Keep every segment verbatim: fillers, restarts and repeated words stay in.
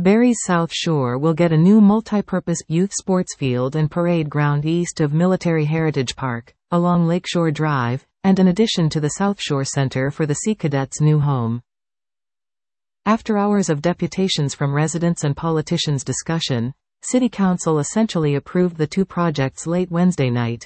Barrie's South Shore will get a new multi-purpose youth sports field and parade ground east of Military Heritage Park, along Lakeshore Drive, and an addition to the South Shore Center for the Sea Cadets' new home. After hours of deputations from residents and politicians' discussion, City Council essentially approved the two projects late Wednesday night.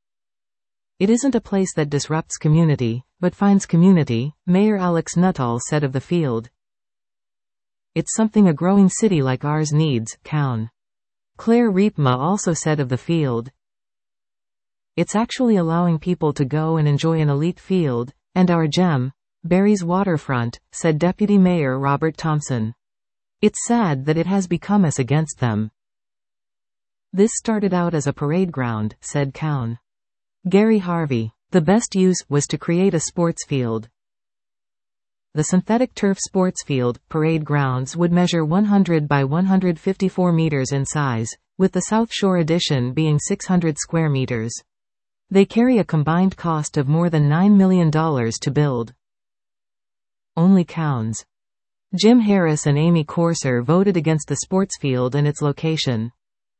It isn't a place that disrupts community, but finds community, Mayor Alex Nuttall said of the field. It's something a growing city like ours needs, Cown. Claire Riepma also said of the field. It's actually allowing people to go and enjoy an elite field, and our gem, Barrie's waterfront, said Deputy Mayor Robert Thompson. It's sad that it has become us against them. This started out as a parade ground, said Cown. Gary Harvey. The best use was to create a sports field. The synthetic turf sports field, parade grounds would measure one hundred by one hundred fifty-four meters in size, with the South Shore addition being six hundred square meters. They carry a combined cost of more than nine million dollars to build. Only Cowns. Jim Harris and Amy Corser voted against the sports field and its location.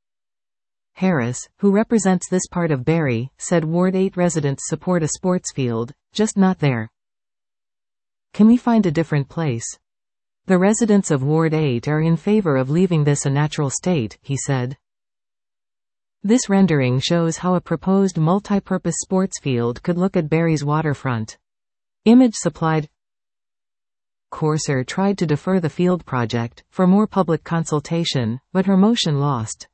Harris, who represents this part of Barrie, said Ward eight residents support a sports field, just not there. Can we find a different place? The residents of Ward eight are in favor of leaving this a natural state, he said. This rendering shows how a proposed multi-purpose sports field could look at Barrie's waterfront. Image supplied. Corser tried to defer the field project, for more public consultation, but her motion lost.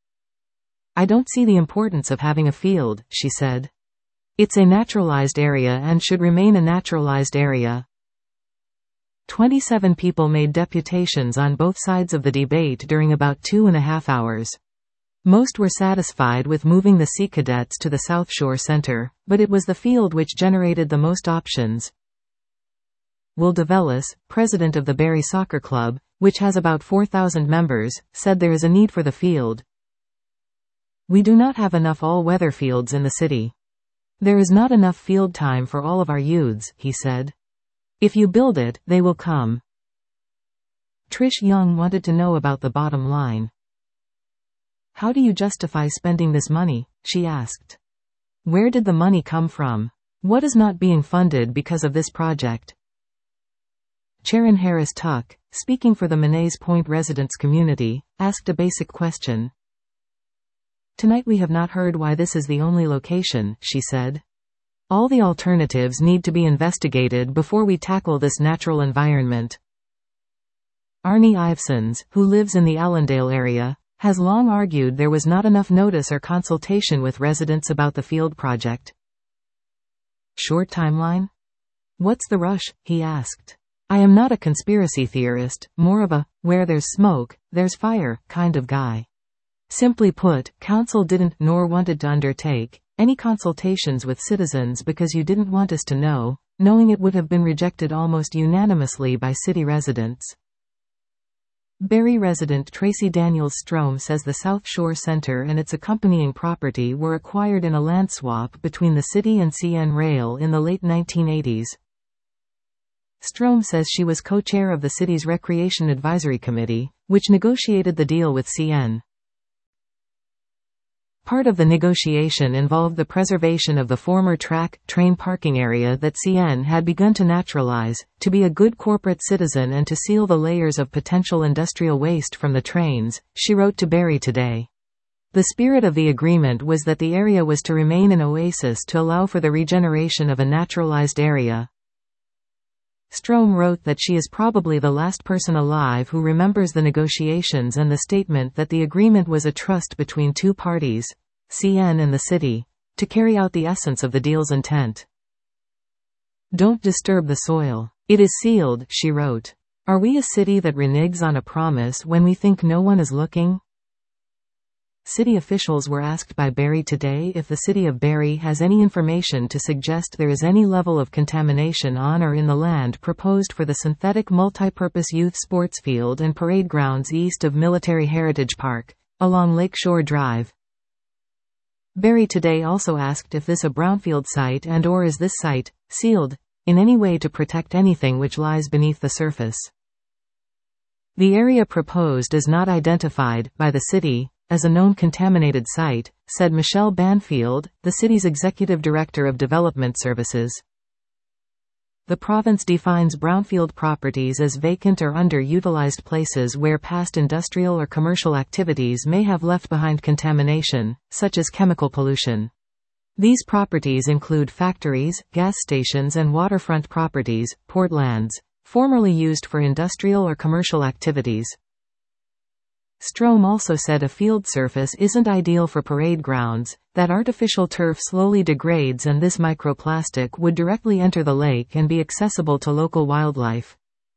I don't see the importance of having a field, she said. It's a naturalized area and should remain a naturalized area. Twenty-seven people made deputations on both sides of the debate during about two and a half hours. Most were satisfied with moving the Sea Cadets to the South Shore Center, but it was the field which generated the most options. Will DeVellis, president of the Barrie Soccer Club, which has about four thousand members, said there is a need for the field. We do not have enough all-weather fields in the city. There is not enough field time for all of our youths, he said. If you build it, they will come. Trish Young wanted to know about the bottom line. How do you justify spending this money? She asked. Where did the money come from? What is not being funded because of this project? Sharon Harris Tuck, speaking for the Menez Point residents community, asked a basic question. Tonight we have not heard why this is the only location, she said. All the alternatives need to be investigated before we tackle this natural environment. Arnie Ivesons, who lives in the Allendale area, has long argued there was not enough notice or consultation with residents about the field project. Short timeline? What's the rush? He asked. I am not a conspiracy theorist, more of a, where there's smoke, there's fire, kind of guy. Simply put, council didn't nor wanted to undertake any consultations with citizens because you didn't want us to know, knowing it would have been rejected almost unanimously by city residents. Barrie resident Tracy Daniels-Strome says the South Shore Center and its accompanying property were acquired in a land swap between the city and C N Rail in the late nineteen eighties. Strome says she was co-chair of the city's Recreation Advisory Committee, which negotiated the deal with C N. Part of the negotiation involved the preservation of the former track, train parking area that C N had begun to naturalize, to be a good corporate citizen and to seal the layers of potential industrial waste from the trains, she wrote to Barrie Today. The spirit of the agreement was that the area was to remain an oasis to allow for the regeneration of a naturalized area. Strome wrote that she is probably the last person alive who remembers the negotiations and the statement that the agreement was a trust between two parties, C N and the city, to carry out the essence of the deal's intent. Don't disturb the soil. It is sealed, she wrote. Are we a city that reneges on a promise when we think no one is looking? City officials were asked by Barrie Today if the city of Barrie has any information to suggest there is any level of contamination on or in the land proposed for the synthetic multipurpose youth sports field and parade grounds east of Military Heritage Park, along Lakeshore Drive. Barrie Today also asked if this a brownfield site and or is this site, sealed, in any way to protect anything which lies beneath the surface. The area proposed is not identified, by the city, as a known contaminated site, said Michelle Banfield, the city's executive director of development services. The province defines brownfield properties as vacant or underutilized places where past industrial or commercial activities may have left behind contamination, such as chemical pollution. These properties include factories, gas stations and waterfront properties, port lands, formerly used for industrial or commercial activities. Strome also said a field surface isn't ideal for parade grounds, that artificial turf slowly degrades and this microplastic would directly enter the lake and be accessible to local wildlife.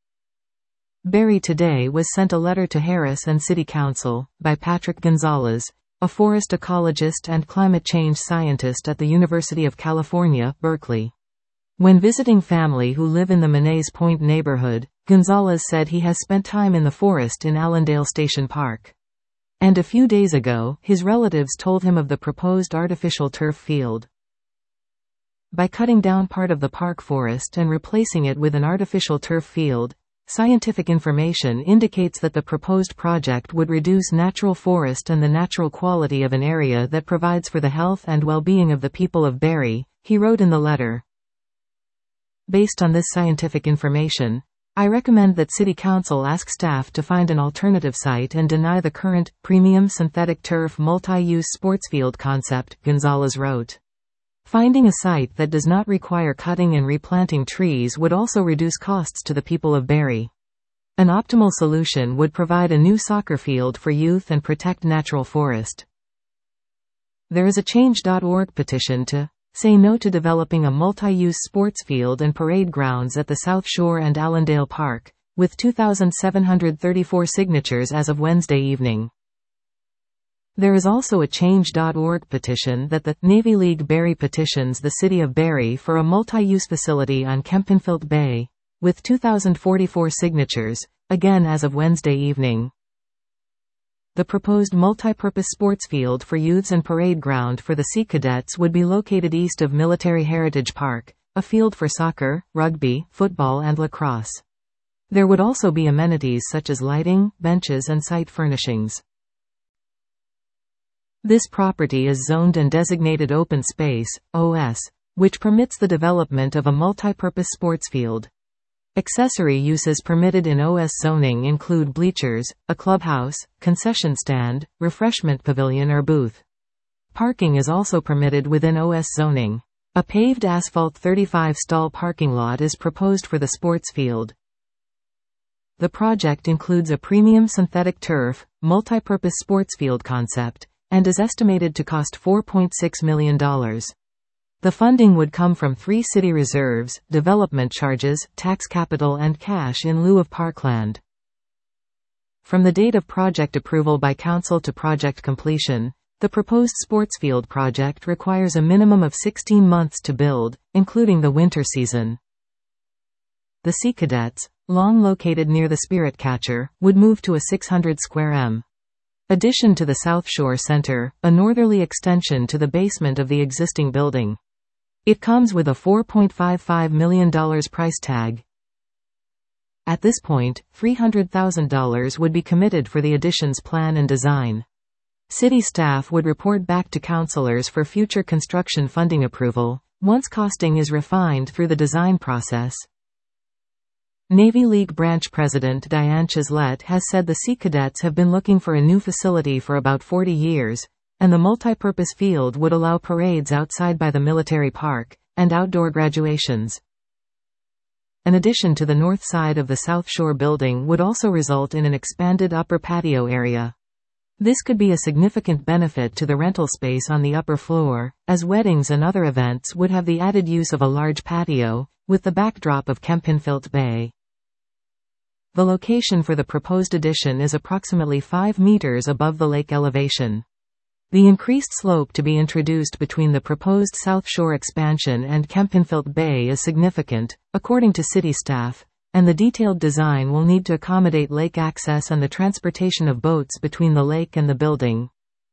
Barrie Today was sent a letter to Harris and City Council, by Patrick Gonzalez, a forest ecologist and climate change scientist at the University of California, Berkeley. When visiting family who live in the Menez Point neighborhood, Gonzalez said he has spent time in the forest in Allendale Station Park. And a few days ago, his relatives told him of the proposed artificial turf field. By cutting down part of the park forest and replacing it with an artificial turf field, scientific information indicates that the proposed project would reduce natural forest and the natural quality of an area that provides for the health and well-being of the people of Barrie, he wrote in the letter. Based on this scientific information, I recommend that City Council ask staff to find an alternative site and deny the current, premium synthetic turf multi-use sports field concept, Gonzalez wrote. Finding a site that does not require cutting and replanting trees would also reduce costs to the people of Barrie. An optimal solution would provide a new soccer field for youth and protect natural forest. There is a change dot org petition to say no to developing a multi-use sports field and parade grounds at the South Shore and Allendale Park, with two thousand seven hundred thirty-four signatures as of Wednesday evening. There is also a change dot org petition that the Navy League Barrie petitions the City of Barrie for a multi-use facility on Kempenfelt Bay, with two thousand forty-four signatures, again as of Wednesday evening. The proposed multi-purpose sports field for youths and parade ground for the Sea Cadets would be located east of Military Heritage Park, a field for soccer, rugby, football and lacrosse. There would also be amenities such as lighting, benches and site furnishings. This property is zoned and designated open space, O S, which permits the development of a multi-purpose sports field. Accessory uses permitted in O S zoning include bleachers, a clubhouse, concession stand, refreshment pavilion or booth. Parking is also permitted within O S zoning. A paved asphalt thirty-five stall parking lot is proposed for the sports field. The project includes a premium synthetic turf, multi-purpose sports field concept, and is estimated to cost four point six million dollars. The funding would come from three city reserves, development charges, tax capital and cash in lieu of parkland. From the date of project approval by council to project completion, the proposed sports field project requires a minimum of sixteen months to build, including the winter season. The Sea Cadets, long located near the Spirit Catcher, would move to a six hundred square meters addition to the South Shore Center, a northerly extension to the basement of the existing building. It comes with a four point five five million dollars price tag. At this point, three hundred thousand dollars would be committed for the addition's plan and design. City staff would report back to councilors for future construction funding approval, once costing is refined through the design process. Navy League branch president Diane Chislett has said the Sea Cadets have been looking for a new facility for about forty years, and the multi-purpose field would allow parades outside by the military park, and outdoor graduations. An addition to the north side of the South Shore building would also result in an expanded upper patio area. This could be a significant benefit to the rental space on the upper floor, as weddings and other events would have the added use of a large patio, with the backdrop of Kempenfelt Bay. The location for the proposed addition is approximately five meters above the lake elevation. The increased slope to be introduced between the proposed South Shore expansion and Kempenfelt Bay is significant, according to city staff, and the detailed design will need to accommodate lake access and the transportation of boats between the lake and the building.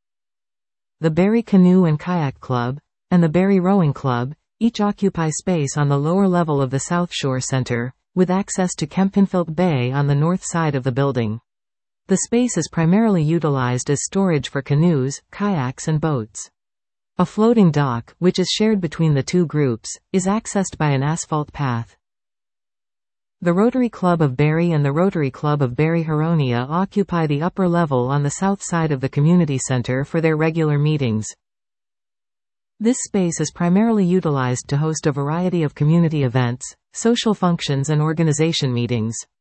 The Barrie Canoe and Kayak Club, and the Barrie Rowing Club, each occupy space on the lower level of the South Shore Center, with access to Kempenfelt Bay on the north side of the building. The space is primarily utilized as storage for canoes, kayaks and boats. A floating dock, which is shared between the two groups, is accessed by an asphalt path. The Rotary Club of Barrie and the Rotary Club of Barrie Huronia occupy the upper level on the south side of the community center for their regular meetings. This space is primarily utilized to host a variety of community events, social functions and organization meetings.